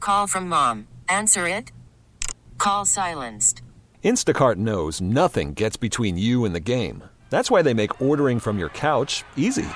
Call from mom. Answer it. Call silenced. Instacart knows nothing gets between you and the game. That's why they make ordering from your couch easy.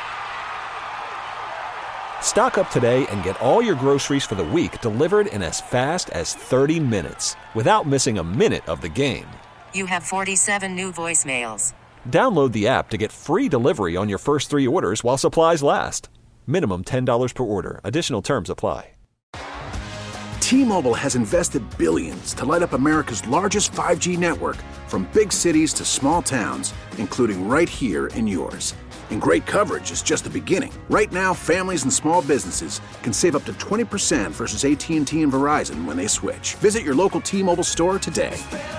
Stock up today and get all your groceries for the week delivered in as fast as 30 minutes without missing a minute of the game. You have 47 new voicemails. Download the app to get free delivery on your first 3 orders while supplies last. Minimum $10 per order. Additional terms apply. T-Mobile has invested billions to light up America's largest 5G network, from big cities to small towns, including right here in yours. And great coverage is just the beginning. Right now, families and small businesses can save up to 20% versus AT&T and Verizon when they switch. Visit your local T-Mobile store today.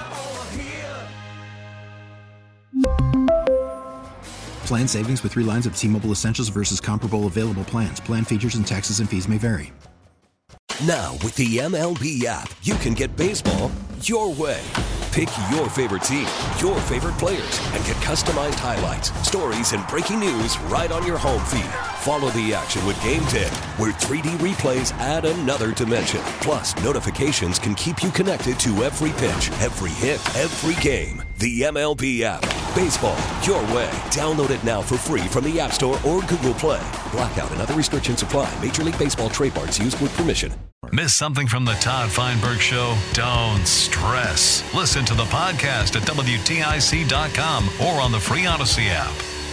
Plan savings with 3 lines of T-Mobile Essentials versus comparable available plans. Plan features and taxes and fees may vary. Now, with the MLB app, you can get baseball your way. Pick your favorite team, your favorite players, and get customized highlights, stories, and breaking news right on your home feed. Follow the action with Game Day, where 3D replays add another dimension. Plus, notifications can keep you connected to every pitch, every hit, every game. The MLB app. Baseball your way. Download it now for free from the App Store or Google Play. Blackout and other restrictions apply. Major League Baseball trademarks used with permission. Miss something from the Todd Feinberg Show? Don't stress. Listen to the podcast at WTIC.com or on the free Odyssey app.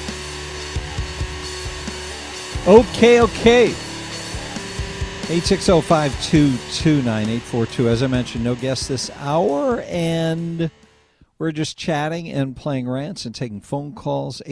Okay. 860-522-9842. As I mentioned, no guests this hour, and we're just chatting and playing rants and taking phone calls.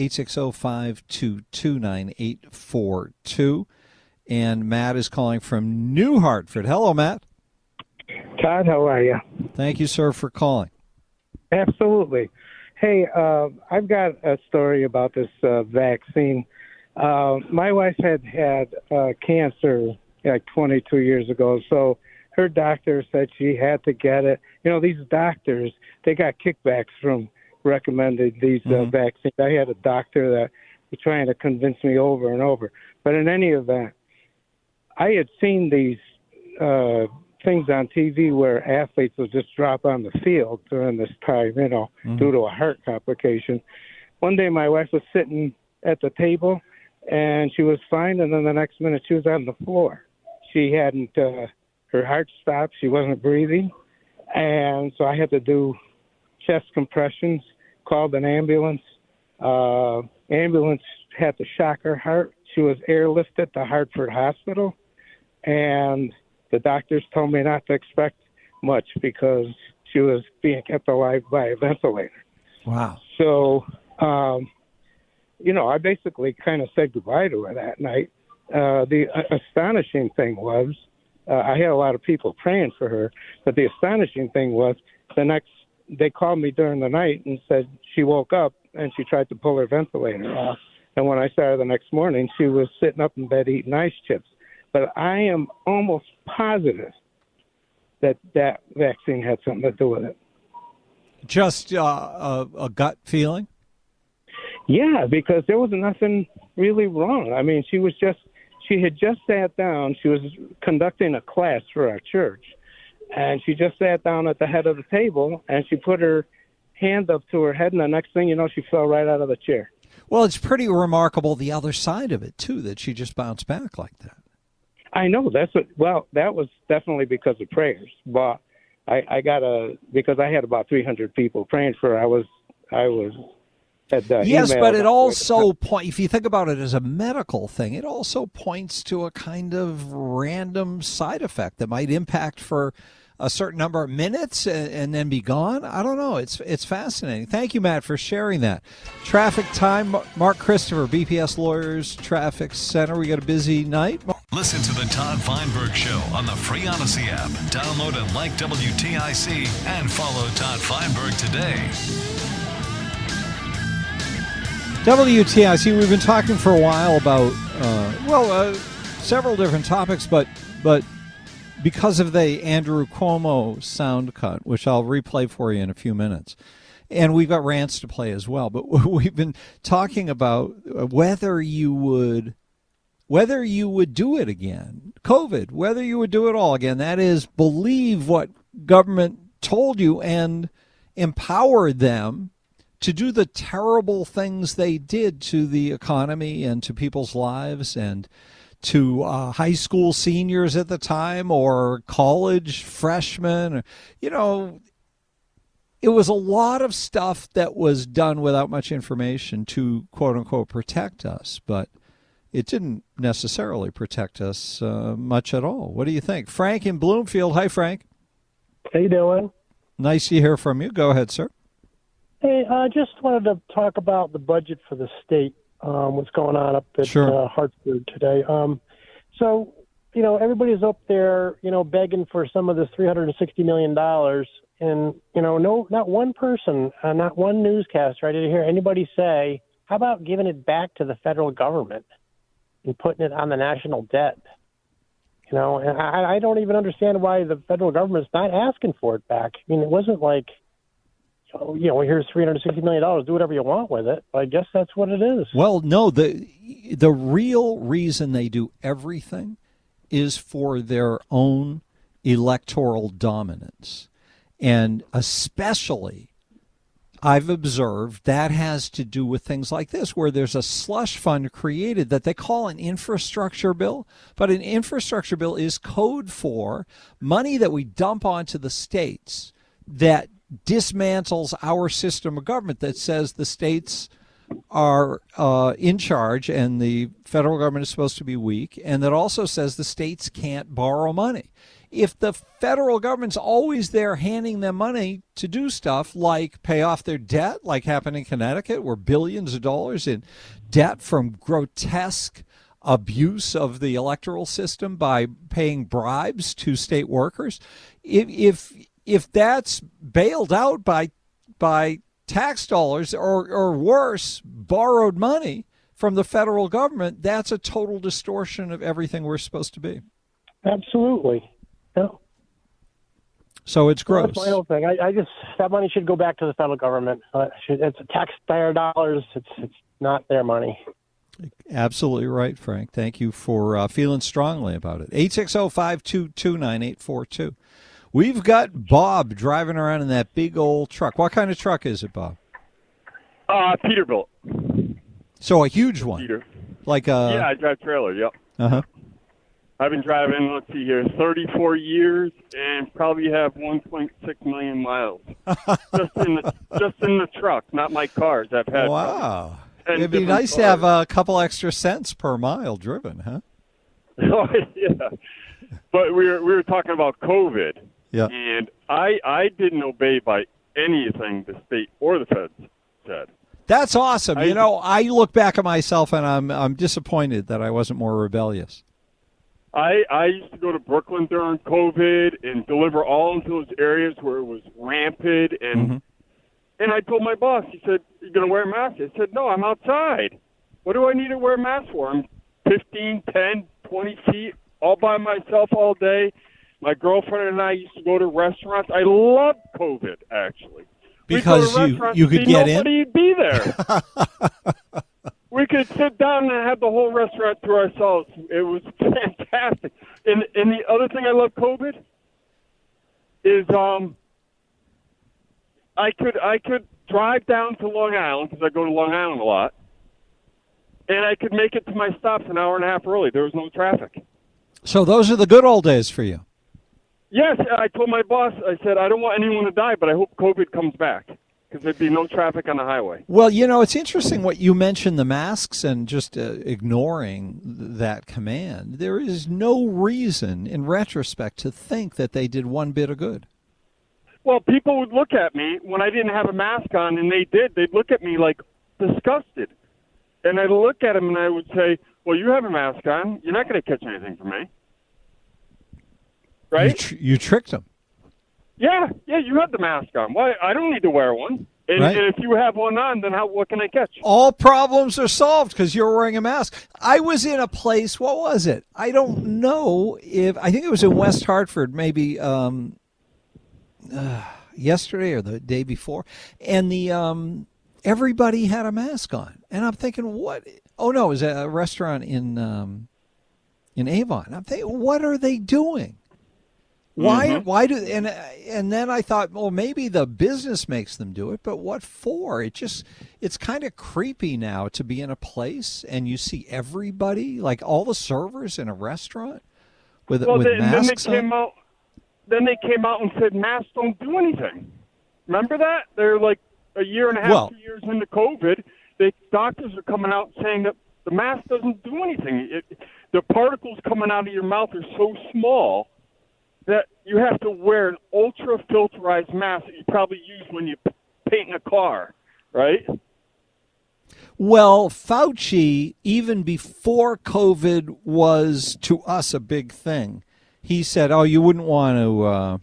860-522-9842. And Matt is calling from New Hartford. Hello, Matt. Todd, how are you? Thank you, sir, for calling. Absolutely. Hey, I've got a story about this vaccine. My wife had cancer like 22 years ago, so her doctor said she had to get it. You know, these doctors, they got kickbacks from recommending these vaccines. I had a doctor that was trying to convince me over and over. But in any event, I had seen these things on TV where athletes will just drop on the field during this time, you know, due to a heart complication. One day my wife was sitting at the table, and she was fine, and then the next minute she was on the floor. She hadn't, her heart stopped, she wasn't breathing, and so I had to do chest compressions, called an ambulance. Ambulance had to shock her heart. She was airlifted to Hartford Hospital, and the doctors told me not to expect much because she was being kept alive by a ventilator. Wow. So, you know, I basically kind of said goodbye to her that night. The astonishing thing was, I had a lot of people praying for her, but the astonishing thing was they called me during the night and said she woke up and she tried to pull her ventilator off. And when I saw her the next morning, she was sitting up in bed eating ice chips. But I am almost positive that that vaccine had something to do with it. Just a gut feeling? Yeah, because there was nothing really wrong. I mean, she had just sat down. She was conducting a class for our church, and she just sat down at the head of the table, and she put her hand up to her head, and the next thing you know, she fell right out of the chair. Well, it's pretty remarkable the other side of it, too, that she just bounced back like that. I know. That was definitely because of prayers. But because I had about 300 people praying for her. I was at yes, but it also if you think about it as a medical thing, it also points to a kind of random side effect that might impact for a certain number of minutes and then be gone. I don't know. It's fascinating. Thank you, Matt, for sharing that. Traffic time. Mark Christopher, BPS Lawyers Traffic Center. We got a busy night. Listen to the Todd Feinberg Show on the free Odyssey app. Download and like WTIC and follow Todd Feinberg today. WTIC, we've been talking for a while about, several different topics, but because of the Andrew Cuomo sound cut, which I'll replay for you in a few minutes, and we've got rants to play as well, but we've been talking about whether you would whether you would do it again. COVID, whether you would do it all again. That is, believe what government told you and empower them to do the terrible things they did to the economy and to people's lives and to high school seniors at the time or college freshmen. You know, it was a lot of stuff that was done without much information to, quote unquote, protect us. But it didn't necessarily protect us much at all. What do you think? Frank in Bloomfield. Hi, Frank. How you doing? Nice to hear from you. Go ahead, sir. Hey, I just wanted to talk about the budget for the state, what's going on up at Hartford today. So, you know, everybody's up there, you know, begging for some of this $360 million. And, you know, not one person, not one newscaster, I didn't hear anybody say, how about giving it back to the federal government and putting it on the national debt? You know, and I don't even understand why the federal government's not asking for it back. I mean, it wasn't like, you know, here's $360 million, do whatever you want with it. I guess that's what it is. Well, no, the real reason they do everything is for their own electoral dominance. And especially, I've observed, that has to do with things like this, where there's a slush fund created that they call an infrastructure bill. But an infrastructure bill is code for money that we dump onto the states that dismantles our system of government, that says the states are in charge and the federal government is supposed to be weak, and that also says the states can't borrow money. If the federal government's always there handing them money to do stuff like pay off their debt, like happened in Connecticut, where billions of dollars in debt from grotesque abuse of the electoral system by paying bribes to state workers, if that's bailed out by tax dollars or worse, borrowed money from the federal government, that's a total distortion of everything we're supposed to be. Absolutely. No. So it's gross. That's my whole thing. I just, that money should go back to the federal government. It's taxpayer dollars. It's not their money. Absolutely right, Frank. Thank you for feeling strongly about it. 860-522-9842. We've got Bob driving around in that big old truck. What kind of truck is it, Bob? Peterbilt. So a huge one. Peter. Like a... Yeah, I drive trailer, yep. Uh-huh. I've been driving, let's see here, 34 years and probably have 1.6 million miles. just in the truck, not my cars. I've had. Wow. It'd be nice to have a couple extra cents per mile driven, huh? Oh, yeah. But we were talking about COVID. Yeah. And I didn't obey by anything the state or the feds said. That's awesome. You know, I look back at myself and I'm disappointed that I wasn't more rebellious. I used to go to Brooklyn during COVID and deliver all into those areas where it was rampant. And and I told my boss, he said, "You going to wear a mask?" I said, "No, I'm outside. What do I need to wear a mask for? I'm 15, 10, 20 feet, all by myself all day. My girlfriend and I used to go to restaurants. I loved COVID, actually. Because you could get in? Nobody'd be there. We could sit down and have the whole restaurant to ourselves. It was fantastic. And the other thing I love COVID is I could drive down to Long Island, because I go to Long Island a lot, and I could make it to my stops an hour and a half early. There was no traffic. So those are the good old days for you. Yes, I told my boss, I said, I don't want anyone to die, but I hope COVID comes back, because there'd be no traffic on the highway. Well, you know, it's interesting what you mentioned, the masks and just ignoring that command. There is no reason, in retrospect, to think that they did one bit of good. Well, people would look at me when I didn't have a mask on, and they did. They'd look at me like disgusted. And I'd look at them and I would say, well, you have a mask on. You're not going to catch anything from me. Right? You tricked them. Yeah, you have the mask on. Why? I don't need to wear one. And, right. And if you have one on, then what can I catch? All problems are solved because you're wearing a mask. I was in a place, what was it? I don't know I think it was in West Hartford, maybe yesterday or the day before, and everybody had a mask on. And I'm thinking, what? Oh, no, it was a restaurant in In Avon. I'm thinking, what are they doing? Why do and then I thought, well, maybe the business makes them do it, but what for? It's kind of creepy now to be in a place and you see everybody, like all the servers in a restaurant with masks on. Then they came out and said masks don't do anything. Remember that? They're like a year and a half, 2 years into COVID. Doctors are coming out saying that the mask doesn't do anything. The particles coming out of your mouth are so small that you have to wear an ultra-filterized mask that you probably use when you paint a car, right? Well, Fauci, even before COVID was to us a big thing, he said, "Oh, you wouldn't want to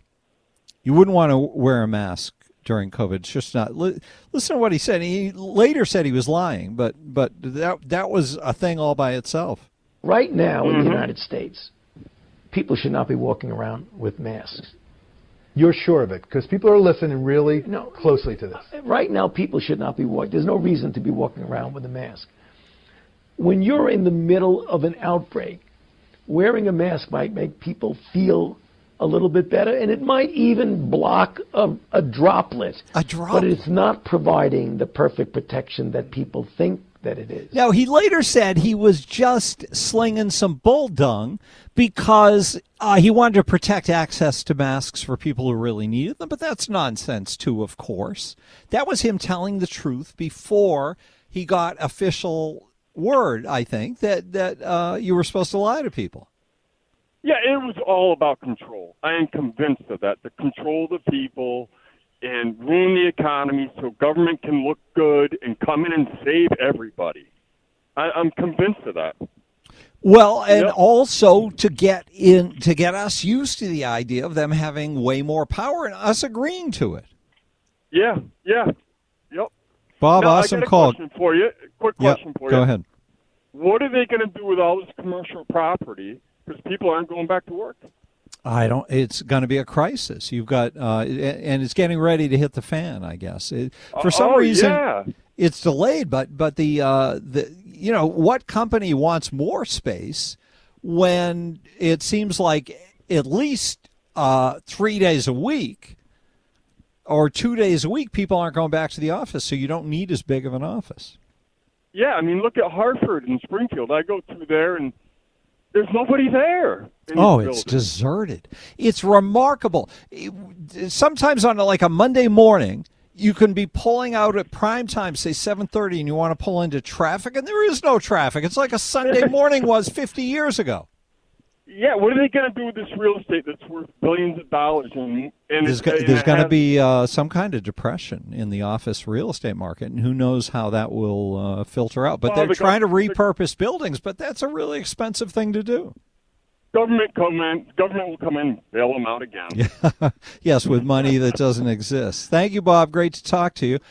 wear a mask during COVID. It's just not." Listen to what he said. He later said he was lying, but that was a thing all by itself. Right now in the United States, people should not be walking around with masks. You're sure of it? Because people are listening really closely to this. Right now, people should not be walking. There's no reason to be walking around with a mask. When you're in the middle of an outbreak, wearing a mask might make people feel a little bit better, and it might even block a droplet. But it's not providing the perfect protection that people think that it is. Now, he later said he was just slinging some bull dung because he wanted to protect access to masks for people who really needed them, but that's nonsense, too, of course. That was him telling the truth before he got official word, I think, that you were supposed to lie to people. Yeah, it was all about control. I am convinced of that. To control the people and ruin the economy so government can look good and come in and save everybody. I'm convinced of that. Well, and also to get us used to the idea of them having way more power and us agreeing to it. Yeah. Yep. Bob, now, awesome I got a call. Question for you. Quick question for you. Go ahead. What are they going to do with all this commercial property? Because people aren't going back to work. It's going to be a crisis. You've got, and it's getting ready to hit the fan, I guess. For some reason, it's delayed, but what company wants more space when it seems like at least 3 days a week or 2 days a week, people aren't going back to the office, so you don't need as big of an office. Yeah, I mean, look at Hartford and Springfield. I go through there and there's nobody there. Oh, it's deserted. It's remarkable. Sometimes on like a Monday morning, you can be pulling out at prime time, say 7:30, and you want to pull into traffic, and there is no traffic. It's like a Sunday morning was 50 years ago. Yeah, what are they going to do with this real estate that's worth billions of dollars? There's going to be some kind of depression in the office real estate market, and who knows how that will filter out. But they're trying to repurpose buildings, but that's a really expensive thing to do. Government will come in and bail them out again. Yes, with money that doesn't exist. Thank you, Bob. Great to talk to you.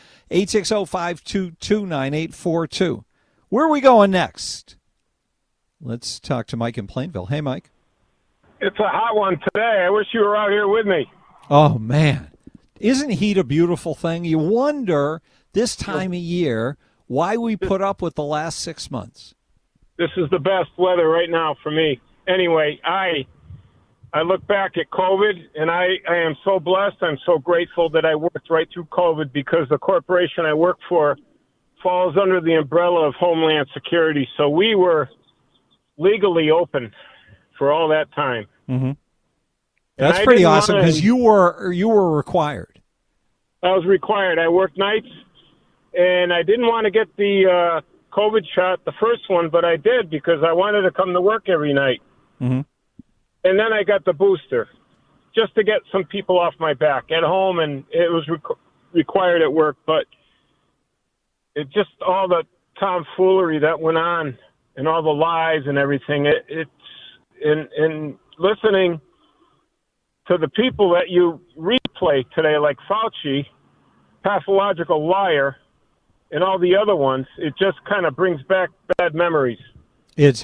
860-522-9842. Where are we going next? Let's talk to Mike in Plainville. Hey, Mike. It's a hot one today. I wish you were out here with me. Oh, man. Isn't heat a beautiful thing? You wonder this time of year why we put up with the last 6 months. This is the best weather right now for me. Anyway, I look back at COVID, and I am so blessed. I'm so grateful that I worked right through COVID because the corporation I work for falls under the umbrella of Homeland Security. So we were legally open for all that time. Mm-hmm. That's pretty awesome because you were required. I was required. I worked nights, and I didn't want to get the COVID shot, the first one, but I did because I wanted to come to work every night. Mm-hmm. And then I got the booster just to get some people off my back at home, and it was required at work. But it just all the tomfoolery that went on and all the lies and everything. It's in listening to the people that you replay today, like Fauci, pathological liar, and all the other ones. It just kind of brings back bad memories. It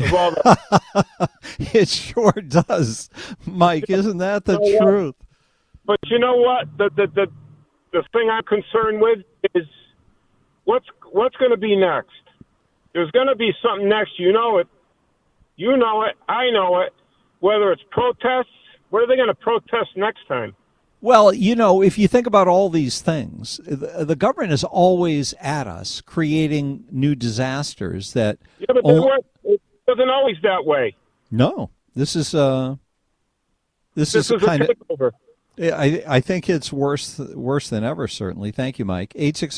sure does, Mike. Isn't that the truth? But you know what? The thing I'm concerned with is what's going to be next. There's going to be something next. You know it. You know it. I know it. Whether it's protests, what are they going to protest next time? Well, if you think about all these things, the government is always at us, creating new disasters that... Yeah, but it wasn't always that way. No. This is kind of... I think it's worse than ever, certainly. Thank you, Mike.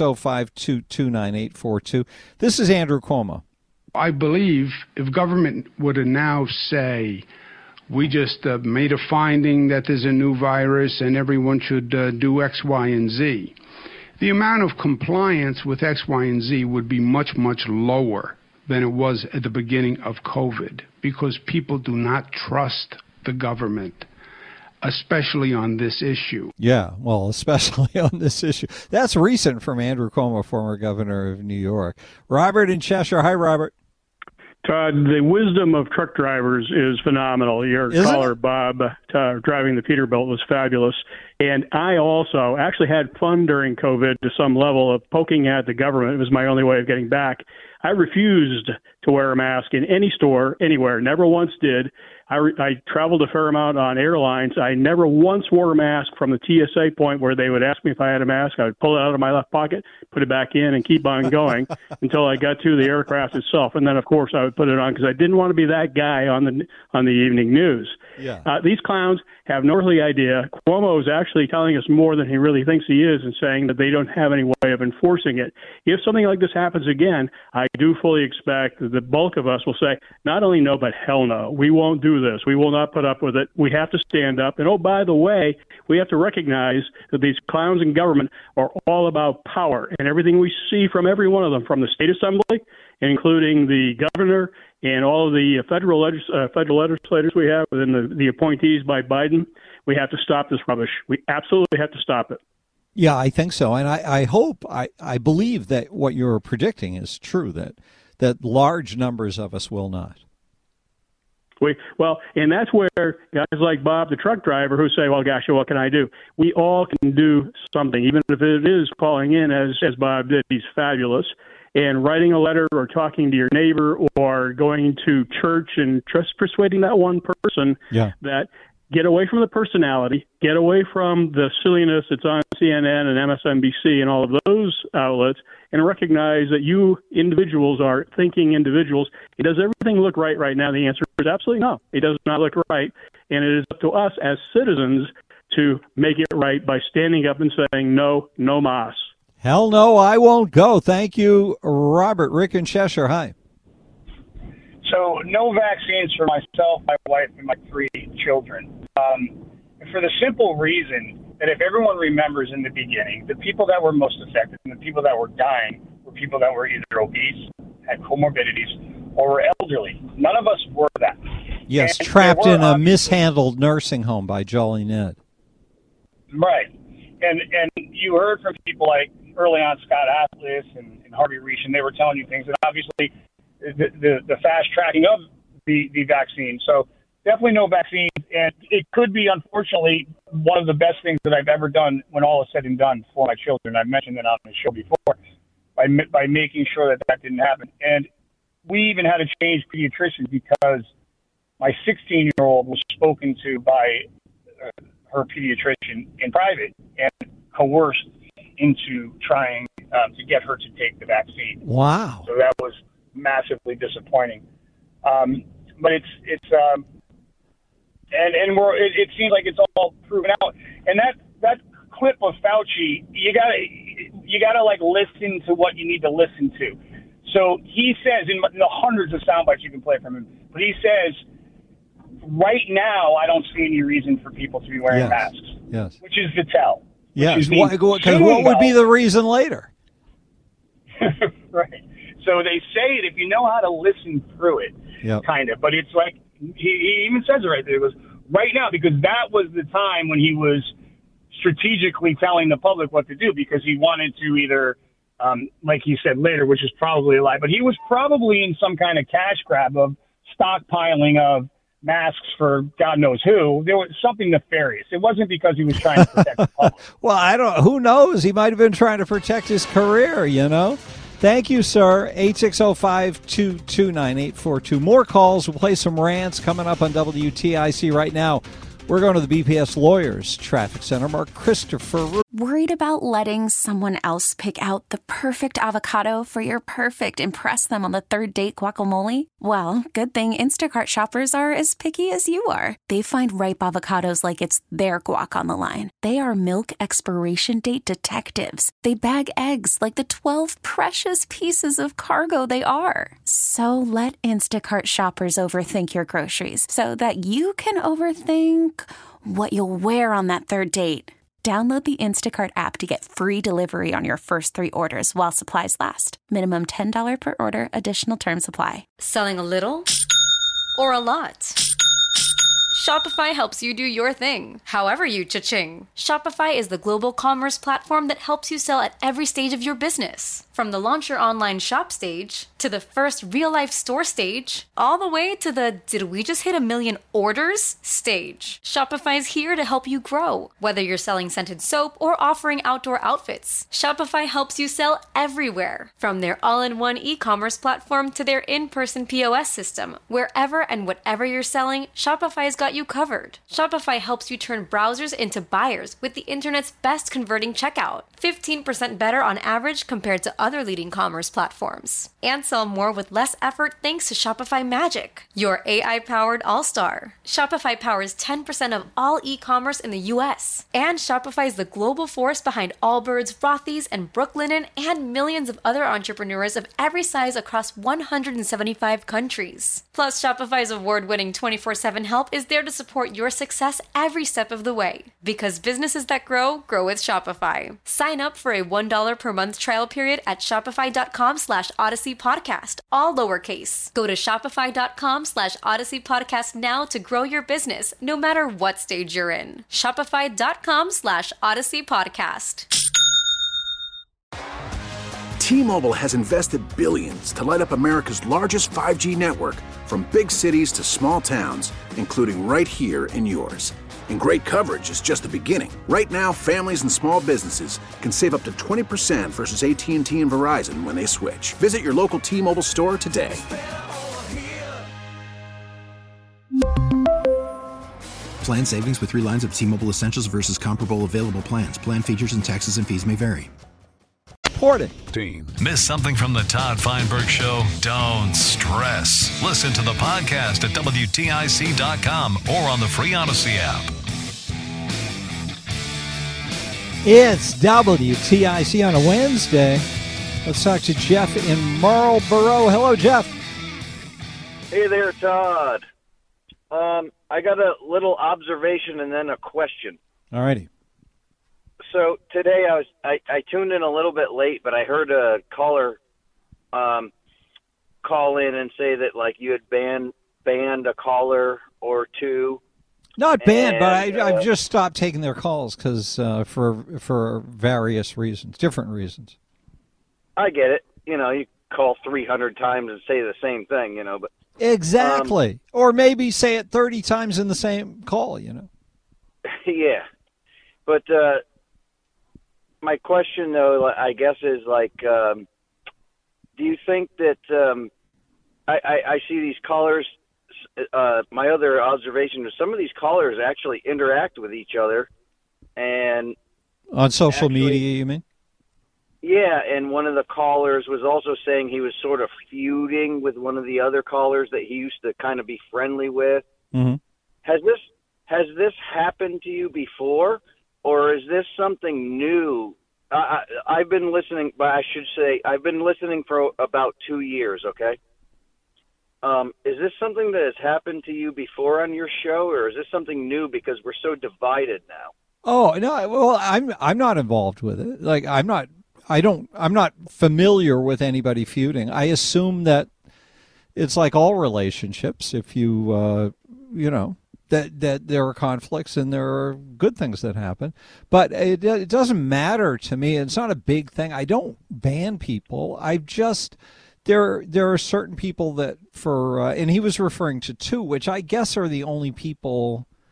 860-522-9842. This is Andrew Cuomo. I believe if government were to now say, we just made a finding that there's a new virus and everyone should do X, Y, and Z, the amount of compliance with X, Y, and Z would be much, much lower than it was at the beginning of COVID, because people do not trust the government, especially on this issue. Yeah, well, especially on this issue. That's recent from Andrew Cuomo, former governor of New York. Robert in Cheshire. Hi, Robert. Todd, the wisdom of truck drivers is phenomenal. Your caller, Bob, driving the Peterbilt was fabulous. And I also actually had fun during COVID to some level of poking at the government. It was my only way of getting back. I refused to wear a mask in any store, anywhere, never once did. I traveled a fair amount on airlines. I never once wore a mask from the TSA point where they would ask me if I had a mask. I would pull it out of my left pocket, put it back in, and keep on going until I got to the aircraft itself. And then, of course, I would put it on because I didn't want to be that guy on the evening news. Yeah. These clowns have no earthly idea. Cuomo is actually telling us more than he really thinks he is and saying that they don't have any way of enforcing it. If something like this happens again, I do fully expect that the bulk of us will say, not only no, but hell no. We won't do this. We will not put up with it. We have to stand up. And, oh, by the way, we have to recognize that these clowns in government are all about power. And everything we see from every one of them, from the state assembly, including the governor and all of the federal legislators we have within the appointees by Biden, we have to stop this rubbish. We absolutely have to stop it. Yeah, I think so. And I believe that what you're predicting is true, that large numbers of us will not. And that's where guys like Bob, the truck driver, who say, well, gosh, what can I do? We all can do something, even if it is calling in, as Bob did. He's fabulous. And writing a letter or talking to your neighbor or going to church and just persuading that one person that get away from the personality, get away from the silliness that's on CNN and MSNBC and all of those outlets, and recognize that you individuals are thinking individuals. Does everything look right now? The answer is absolutely no. It does not look right. And it is up to us as citizens to make it right by standing up and saying, no mas. Hell no, I won't go. Thank you, Robert. Rick in Cheshire, hi. So no vaccines for myself, my wife, and my 3 children. For the simple reason that if everyone remembers in the beginning, the people that were most affected and the people that were dying were people that were either obese, had comorbidities, or were elderly. None of us were that. Yes, and trapped in a mishandled nursing home by Jolly Ned. Right. And you heard from people like early on Scott Atlas and Harvey Reich, and they were telling you things, and obviously the fast tracking of the vaccine. So definitely no vaccines, and it could be, unfortunately, one of the best things that I've ever done when all is said and done for my children. I've mentioned that on the show before, by making sure that didn't happen. And we even had to change pediatricians because my 16-year-old was spoken to by her pediatrician in private and coerced into trying to get her to take the vaccine. Wow. So that was massively disappointing. But it seems like it's all proven out. And that clip of Fauci, you gotta like listen to what you need to listen to. So he says in the hundreds of sound bites you can play from him, but he says, right now, I don't see any reason for people to be wearing masks. Yes. Which is the tell. Yes. Because what would be the reason later? Right. So they say it if you know how to listen through it, kind of. But it's like, he even says it right there. It goes, right now, because that was the time when he was strategically telling the public what to do, because he wanted to either, like he said later, which is probably a lie, but he was probably in some kind of cash grab of stockpiling of masks for God knows who. There was something nefarious. It wasn't because he was trying to protect the public. Well, who knows? He might have been trying to protect his career, Thank you, sir. 860-522-9842. More calls. We'll play some rants coming up on WTIC right now. We're going to the BPS Lawyers Traffic Center. Mark Christopher. Worried about letting someone else pick out the perfect avocado for your perfect impress them on the third date guacamole? Well, good thing Instacart shoppers are as picky as you are. They find ripe avocados like it's their guac on the line. They are milk expiration date detectives. They bag eggs like the 12 precious pieces of cargo they are. So let Instacart shoppers overthink your groceries so that you can overthink what you'll wear on that third date. Download the Instacart app to get free delivery on your first 3 orders while supplies last. Minimum $10 per order. Additional terms apply. Selling a little or a lot? Shopify helps you do your thing, however you cha-ching. Shopify is the global commerce platform that helps you sell at every stage of your business. From the launch your online shop stage, to the first real-life store stage, all the way to the did we just hit 1 million orders stage. Shopify's here to help you grow. Whether you're selling scented soap or offering outdoor outfits, Shopify helps you sell everywhere. From their all-in-one e-commerce platform to their in-person POS system, wherever and whatever you're selling, Shopify's got you covered. Shopify helps you turn browsers into buyers with the internet's best converting checkout. 15% better on average compared to other leading commerce platforms. And sell more with less effort thanks to Shopify Magic, your AI-powered all-star. Shopify powers 10% of all e-commerce in the U.S. And Shopify is the global force behind Allbirds, Rothy's, and Brooklinen, and millions of other entrepreneurs of every size across 175 countries. Plus, Shopify's award-winning 24/7 help is there to support your success every step of the way. Because businesses that grow with Shopify. Sign up for a $1 per month trial period at shopify.com/Odyssey Podcast, all lowercase. Go to shopify.com/Odyssey Podcast now to grow your business, no matter what stage you're in. Shopify.com/Odyssey Podcast. T-Mobile has invested billions to light up America's largest 5G network, from big cities to small towns, including right here in yours. And great coverage is just the beginning. Right now, families and small businesses can save up to 20% versus AT&T and Verizon when they switch. Visit your local T-Mobile store today. Plan savings with 3 lines of T-Mobile Essentials versus comparable available plans. Plan features and taxes and fees may vary. Miss something from the Todd Feinberg Show? Don't stress. Listen to the podcast at WTIC.com or on the free Odyssey app. It's WTIC on a Wednesday. Let's talk to Jeff in Marlboro. Hello, Jeff. Hey there, Todd. I got a little observation and then a question. All righty. So today I tuned in a little bit late, but I heard a caller call in and say that like you had banned a caller or two. Not banned, but I've just stopped taking their calls because for various reasons, different reasons. I get it. You know, you call 300 times and say the same thing, you know, but exactly. Or maybe say it 30 times in the same call, you know. Yeah. But my question, though, I guess, is like, do you think that I see these callers? My other observation is some of these callers actually interact with each other, and on social media, you mean? Yeah, and one of the callers was also saying he was sort of feuding with one of the other callers that he used to kind of be friendly with. Mm-hmm. Has this happened to you before? Or is this something new? I've been listening, but I should say I've been listening for about 2 years, okay? Is this something that has happened to you before on your show, or is this something new because we're so divided now? Oh, no, well, I'm not involved with it. Like, I'm not familiar with anybody feuding. I assume that it's like all relationships. If you, that there are conflicts and there are good things that happen. But it doesn't matter to me. It's not a big thing. I don't ban people. There are certain people that and he was referring to two, which I guess are the only people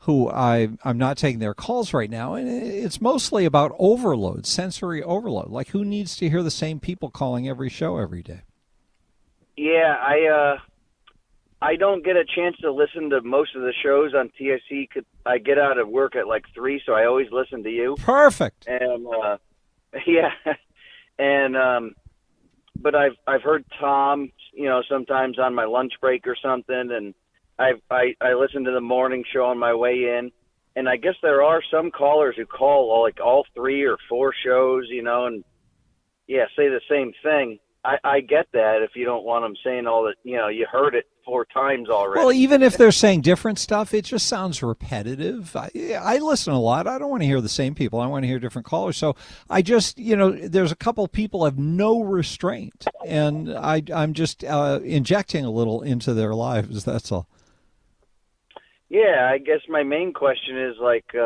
who I'm not taking their calls right now, and it's mostly about overload, sensory overload. Like, who needs to hear the same people calling every show every day? Yeah, I don't get a chance to listen to most of the shows on TIC. I get out of work at like 3, so I always listen to you. Perfect. And yeah, and but I've heard Tom, sometimes on my lunch break or something, and I listen to the morning show on my way in, and I guess there are some callers who call all 3 or 4 shows, and say the same thing. I get that if you don't want them saying all that, you heard it 4 times already. Well, even if they're saying different stuff, it just sounds repetitive. I listen a lot. I don't want to hear the same people. I want to hear different callers. So I just, there's a couple people have no restraint, and I'm just injecting a little into their lives. That's all. Yeah, I guess my main question is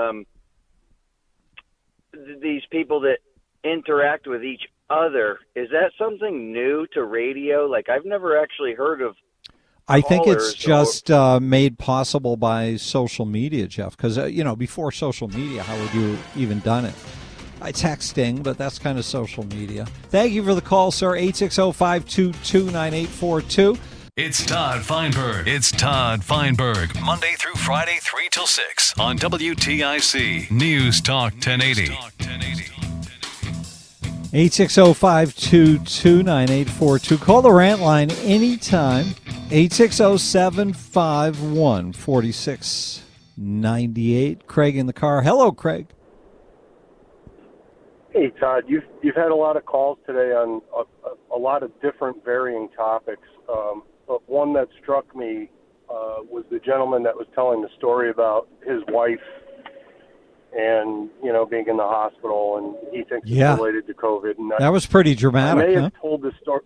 these people that interact with each other, is that something new to radio? Like, I've never actually heard of I think it's just made possible by social media, Jeff, because, before social media, how would you even done it? By texting, but that's kind of social media. Thank you for the call, sir. 860-522-9842. It's Todd Feinberg. It's Todd Feinberg. Monday through Friday, 3 till 6 on WTIC News Talk 1080. 860-522-9842. Call the rant line anytime. 860-751-4698. Craig in the car. Hello, Craig. Hey, Todd. You've had a lot of calls today on a lot of different varying topics. But one that struck me was the gentleman that was telling the story about his wife and, being in the hospital, and he thinks it's related to COVID. And that was pretty dramatic. I may have told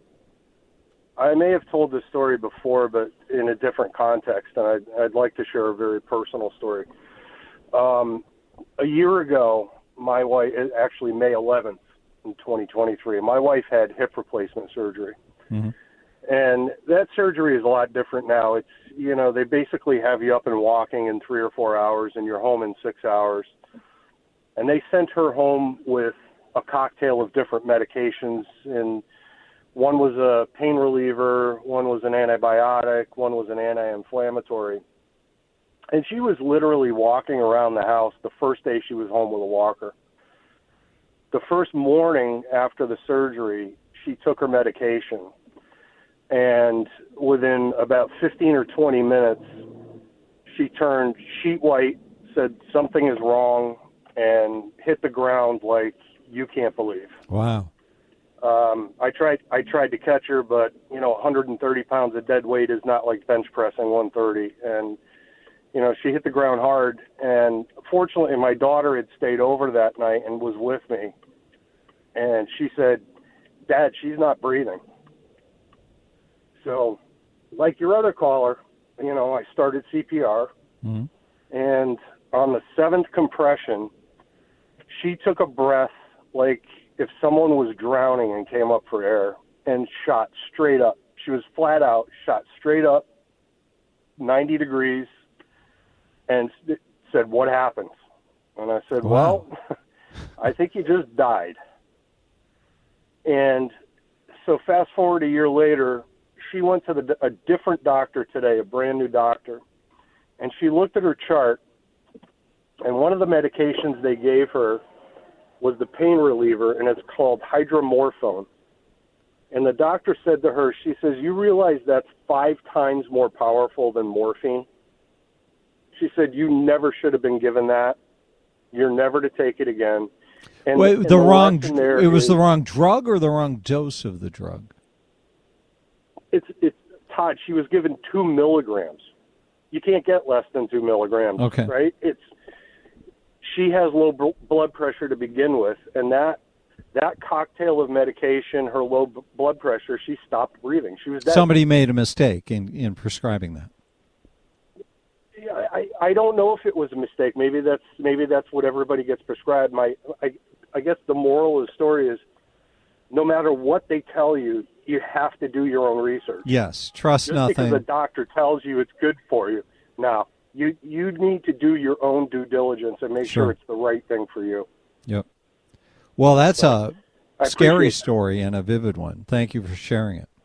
this story before, but in a different context, and I'd like to share a very personal story. A year ago, my wife, actually May 11th in 2023, my wife had hip replacement surgery. Mm-hmm. And that surgery is a lot different now. It's, they basically have you up and walking in 3 or 4 hours, and you're home in 6 hours. And they sent her home with a cocktail of different medications, and one was a pain reliever, one was an antibiotic, one was an anti-inflammatory. And she was literally walking around the house the first day she was home with a walker. The first morning after the surgery, she took her medication. And within about 15 or 20 minutes, she turned sheet white, said something is wrong, and hit the ground like you can't believe. Wow. I tried to catch her, but 130 pounds of dead weight is not like bench pressing 130. And she hit the ground hard. And fortunately, my daughter had stayed over that night and was with me. And she said, "Dad, she's not breathing." So, like your other caller, I started CPR. Mm-hmm. And on the 7th compression, she took a breath like if someone was drowning and came up for air, and shot straight up. She was flat out, shot straight up, 90 degrees, and said, "What happened?" And I said, Wow. "Well, I think you just died." And so fast forward a year later, she went to a different doctor today, a brand new doctor, and she looked at her chart, and one of the medications they gave her was the pain reliever, and it's called hydromorphone. And the doctor said to her, she says, "You realize that's 5 times more powerful than morphine?" She said, "You never should have been given that. You're never to take it again." And, Wait, and it was is, the wrong drug or the wrong dose of the drug? It's Todd, she was given 2 milligrams. You can't get less than 2 milligrams, okay. Right? She has low blood pressure to begin with, and that cocktail of medication, her low blood pressure, she stopped breathing. She was dead. Somebody made a mistake in prescribing that. Yeah, I don't know if it was a mistake. Maybe that's what everybody gets prescribed. I guess the moral of the story is, no matter what they tell you, you have to do your own research. Yes, trust Just nothing. because a doctor tells you it's good for you. Now, you need to do your own due diligence and make sure it's the right thing for you. Yep. Well, that's a I scary appreciate story and a vivid one. Thank you for sharing it.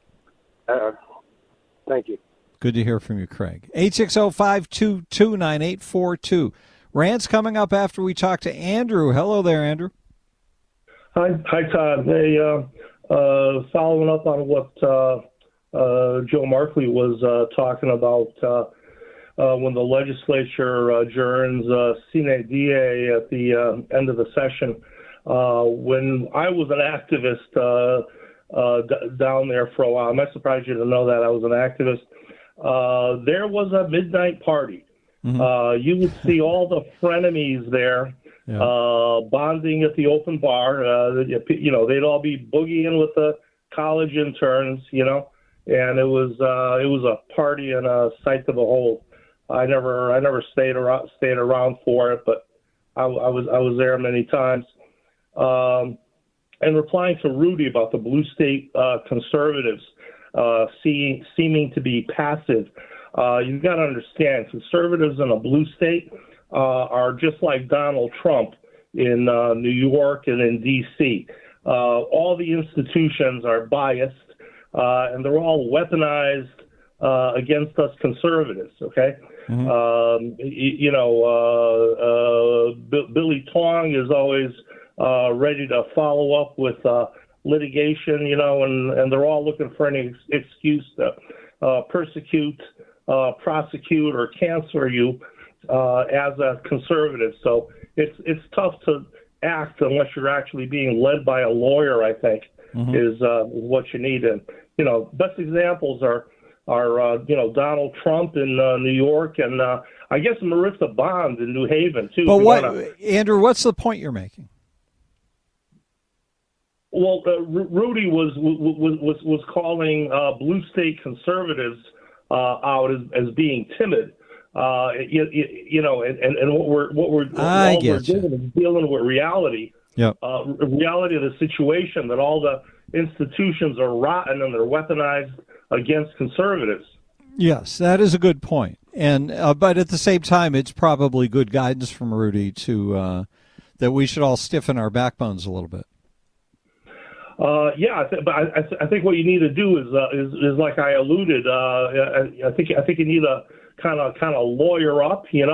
Thank you. Good to hear from you, Craig. 860-522-9842. Rant's coming up after we talk to Andrew. Hello there, Andrew. Hi, Todd. Hey, following up on what Joe Markley was talking about when the legislature adjourns sine die at the end of the session. When I was an activist down there for a while, I'm not surprised you to know that I was an activist. There was a midnight party. You would see all the frenemies there, bonding at the open bar. They'd all be boogieing with the college interns, and it was a party and a sight to behold. I never stayed around for it, but I was there many times. And replying to Rudy about the blue state conservatives seeming to be passive, you've got to understand conservatives in a blue state are just like Donald Trump in New York and in D.C. All the institutions are biased, and they're all weaponized against us conservatives, okay? Billy Tong is always ready to follow up with litigation, and they're all looking for any excuse to persecute, prosecute, or cancel you as a conservative. So it's tough to act unless you're actually being led by a lawyer, I think, is what you need. And, best examples are Donald Trump in New York and I guess Marissa Bond in New Haven, too. But Andrew, what's the point you're making? Well, Rudy was calling blue state conservatives out as being timid, and what we're doing is dealing with reality. Reality of the situation, that all the institutions are rotten and they're weaponized against conservatives. Yes, that is a good point. And but at the same time, it's probably good guidance from Rudy to that we should all stiffen our backbones a little bit. But I think what you need to do is like I alluded. I think you need to kind of lawyer up, and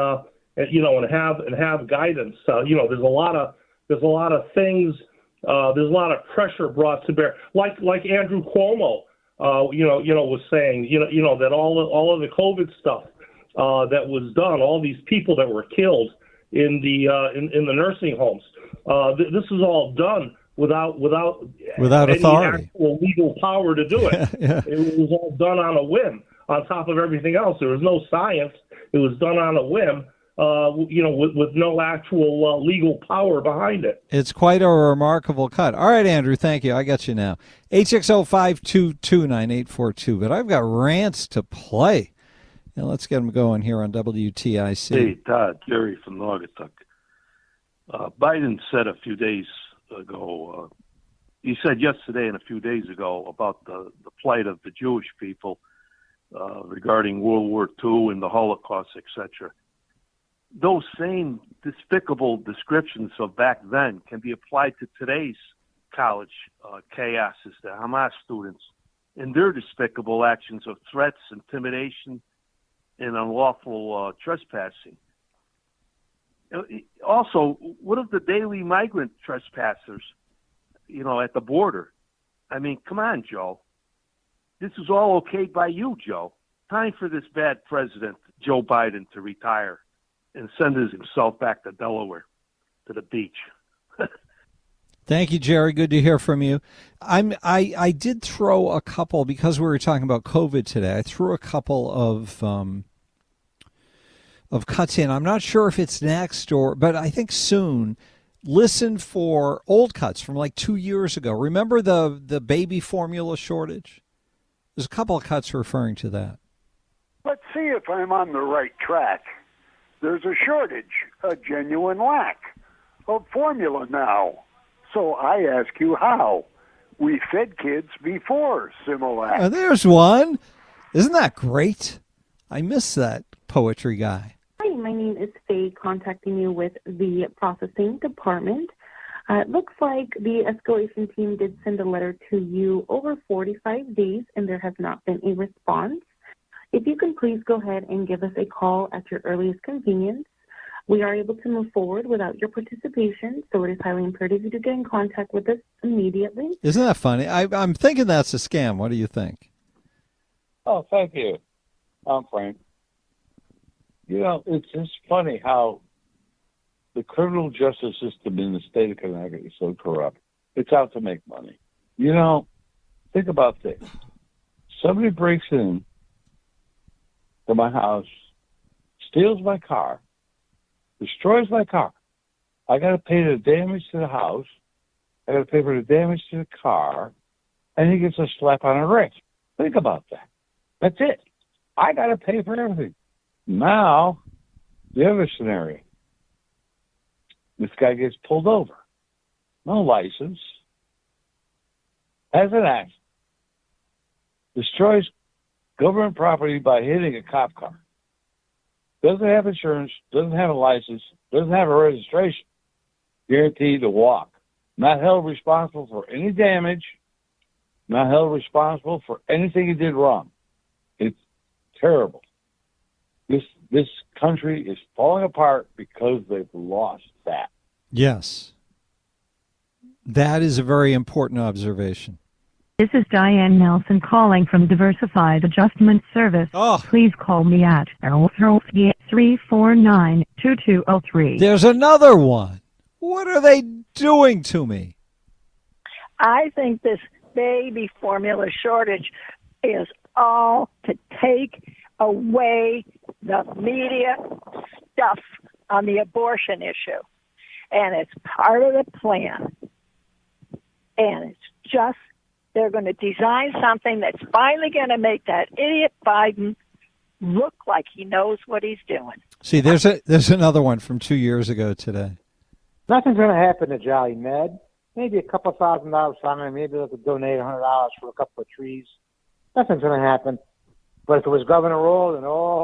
have guidance. There's a lot of things. There's a lot of pressure brought to bear, like Andrew Cuomo, was saying, that all of the COVID stuff that was done, all these people that were killed in the nursing homes, this is all done without any authority, actual legal power to do it. It was all done on a whim. On top of everything else, there was no science. It was done on a whim, with no actual legal power behind it. It's quite a remarkable cut. All right, Andrew, thank you. I got you now. 860-522-9842. But I've got rants to play. And let's get them going here on WTIC. Hey, Todd, Jerry from Naugatuck. Biden said a few days ago, he said yesterday and a few days ago about the plight of the Jewish people regarding World War II and the Holocaust, etc. Those same despicable descriptions of back then can be applied to today's college chaoses, the Hamas students, and their despicable actions of threats, intimidation, and unlawful trespassing. Also, what of the daily migrant trespassers, at the border? I mean, come on, Joe. This is all okayed by you, Joe. Time for this bad president, Joe Biden, to retire and send himself back to Delaware, to the beach. Thank you, Jerry. Good to hear from you. I did throw a couple, because we were talking about COVID today, I threw a couple of cuts in. I'm not sure if it's next but I think soon. Listen for old cuts from like 2 years ago. Remember the baby formula shortage? There's a couple of cuts referring to that. Let's see if I'm on the right track. There's a shortage, a genuine lack of formula now. So I ask you how. We fed kids before Similac. There's one. Isn't that great? I miss that poetry guy. Hi, my name is Faye, contacting you with the processing department. It looks like the escalation team did send a letter to you over 45 days, and there has not been a response. If you can please go ahead and give us a call at your earliest convenience. We are able to move forward without your participation, so it is highly imperative you to get in contact with us immediately. Isn't that funny? I'm thinking that's a scam. What do you think? Oh, thank you. I'm Frank. You know, it's just funny how the criminal justice system in the state of Connecticut is so corrupt. It's out to make money. You know, think about this. Somebody breaks in to my house, steals my car, destroys my car. I got to pay the damage to the house. I got to pay for the damage to the car, and he gets a slap on the wrist. Think about that. That's it. I got to pay for everything. Now, the other scenario. This guy gets pulled over. No license. Has an accident. Destroys government property by hitting a cop car. Doesn't have insurance, doesn't have a license, doesn't have a registration. Guaranteed to walk. Not held responsible for any damage. Not held responsible for anything he did wrong. It's terrible. This country is falling apart because they've lost that. Yes. That is a very important observation. This is Diane Nelson calling from Diversified Adjustment Service. Please call me at 349-2203. There's another one. What are they doing to me? I think this baby formula shortage is all to take away the media stuff on the abortion issue. And it's part of the plan. And it's just, they're going to design something that's finally going to make that idiot Biden look like he knows what he's doing. See, there's another one from 2 years ago today. Nothing's going to happen to Jolly Ned. Maybe a couple $1,000 something. Maybe they'll donate $100 for a couple of trees. Nothing's going to happen. But if it was Governor Rowland,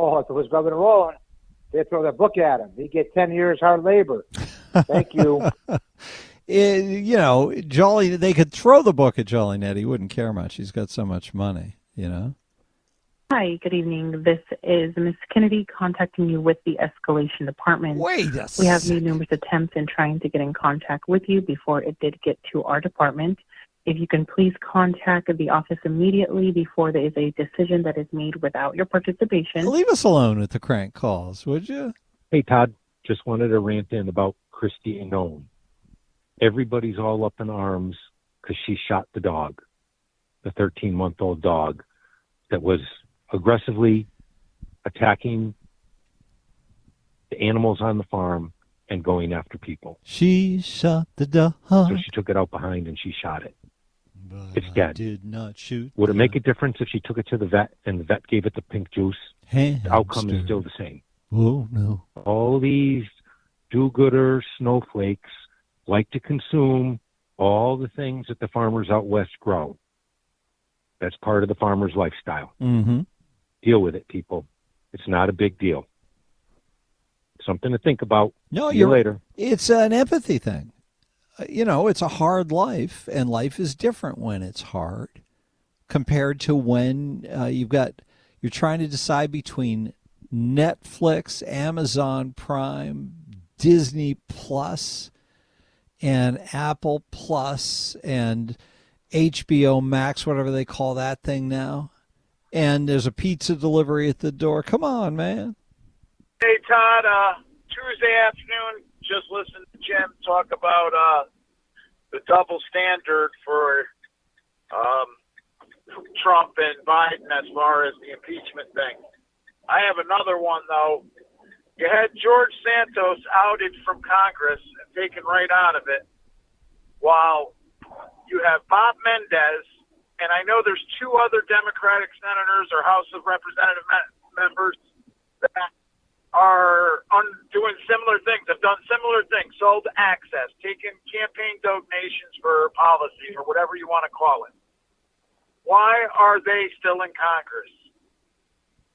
they'd throw their book at him. He'd get 10 years hard labor. Thank you. You know, Jolly, they could throw the book at Jolly Ned. He wouldn't care much. He's got so much money, you know. Hi, good evening. This is Miss Kennedy contacting you with the escalation department. Wait a We have made numerous attempts in trying to get in contact with you before it did get to our department. If you can please contact the office immediately before there is a decision that is made without your participation. Leave us alone with the crank calls, would you? Hey, Todd, just wanted to rant in about Christine Nome. Everybody's all up in arms because she shot the dog, the 13-month-old dog that was aggressively attacking the animals on the farm and going after people. She shot the dog. So she took it out behind and she shot it. But it's dead. Did not shoot. Would it make a difference if she took it to the vet and the vet gave it the pink juice? The outcome is still the same. Oh, no. All these do-gooder snowflakes like to consume all the things that the farmers out west grow. That's part of the farmer's lifestyle. Mm-hmm. Deal with it, people. It's not a big deal. Something to think about. No, See you later. It's an empathy thing. You know, it's a hard life, and life is different when it's hard compared to when you're trying to decide between Netflix, Amazon Prime, Disney Plus, and Apple Plus, and HBO Max, whatever they call that thing now. And there's a pizza delivery at the door. Come on, man. Hey, Todd, Tuesday afternoon, just listened to Jim talk about the double standard for Trump and Biden as far as the impeachment thing. I have another one, though. You had George Santos outed from Congress and taken right out of it, while you have Bob Mendez, and I know there's two other Democratic senators or House of Representative members that are doing similar things, have done similar things, sold access, taken campaign donations for policy or whatever you want to call it. Why are they still in Congress?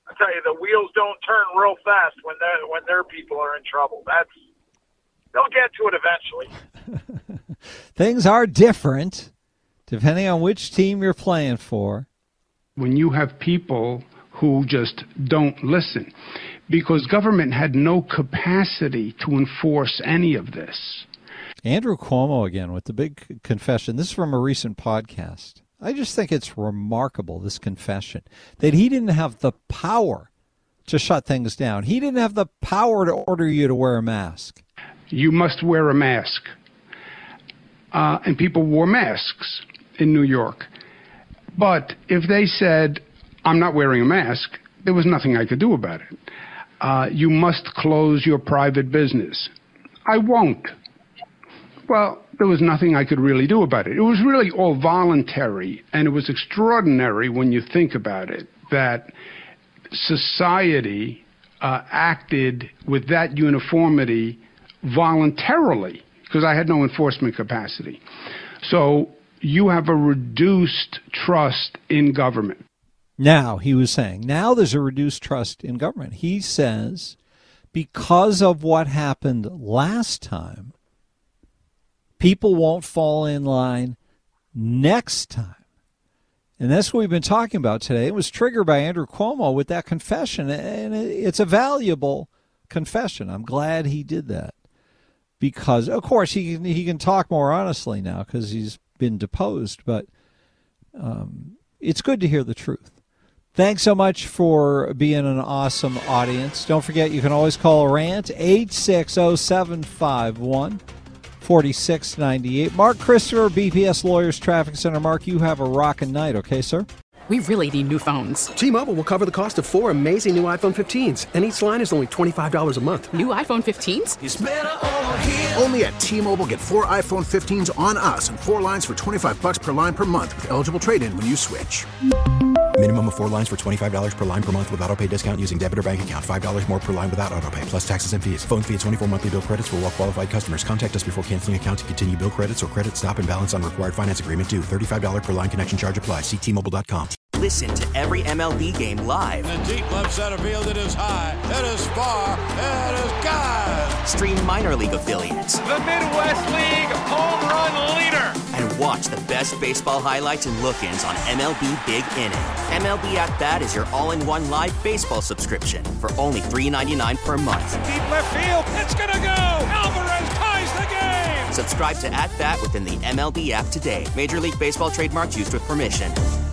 I tell you, the wheels don't turn real fast when their people are in trouble. They'll get to it eventually. Things are different depending on which team you're playing for. When you have people who just don't listen, because government had no capacity to enforce any of this. Andrew Cuomo again with the big confession. This is from a recent podcast. I just think it's remarkable, this confession, that he didn't have the power to shut things down. He didn't have the power to order you to wear a mask. You must wear a mask. And people wore masks in New York. But if they said, I'm not wearing a mask, there was nothing I could do about it. You must close your private business. I won't. Well, there was nothing I could really do about it. It was really all voluntary, and it was extraordinary when you think about it, that society acted with that uniformity voluntarily, because I had no enforcement capacity. So you have a reduced trust in government. Now, he was saying, now there's a reduced trust in government. He says, because of what happened last time, people won't fall in line next time. And that's what we've been talking about today. It was triggered by Andrew Cuomo with that confession, and it's a valuable confession. I'm glad he did that because, of course, he can talk more honestly now because he's been deposed, but it's good to hear the truth. Thanks so much for being an awesome audience. Don't forget, you can always call a rant, 860-751-4698. Mark Christopher, BPS Lawyers Traffic Center. Mark, you have a rockin' night, okay, sir? We really need new phones. T-Mobile will cover the cost of 4 amazing new iPhone 15s, and each line is only $25 a month. New iPhone 15s? It's better over here. Only at T-Mobile, get 4 iPhone 15s on us and 4 lines for $25 per line per month with eligible trade-in when you switch. Minimum of 4 lines for $25 per line per month with autopay discount using debit or bank account. $5 more per line without autopay, plus taxes and fees. Phone fee at 24 monthly bill credits for well-qualified customers. Contact us before canceling account to continue bill credits or credit stop and balance on required finance agreement due. $35 per line connection charge applies. See T-Mobile.com. Listen to every MLB game live. In the deep left center field, it is high, it is far, it is gone. Stream minor league affiliates. The Midwest League home run leader. And watch the best baseball highlights and look-ins on MLB Big Inning. MLB At Bat is your all-in-one live baseball subscription for only $3.99 per month. Deep left field, it's gonna go. Alvarez ties the game. Subscribe to At Bat within the MLB app today. Major League Baseball trademarks used with permission.